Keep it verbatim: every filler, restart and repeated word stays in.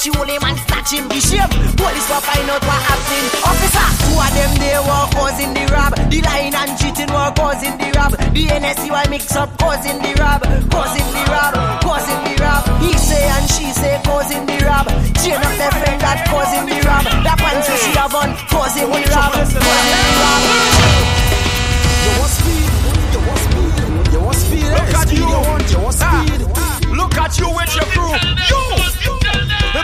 catch you him and snatch him the shame. Police will find out what happened. Officer, two of them they were causing the rob. The lying and cheating were causing the rob. The N S C Y mix up causing the rob. Causing the rob, causing the rob. He say and she say causing the rob. Chain up their friend that causing the rob. That pants she have on causing the rob. Causing the rob.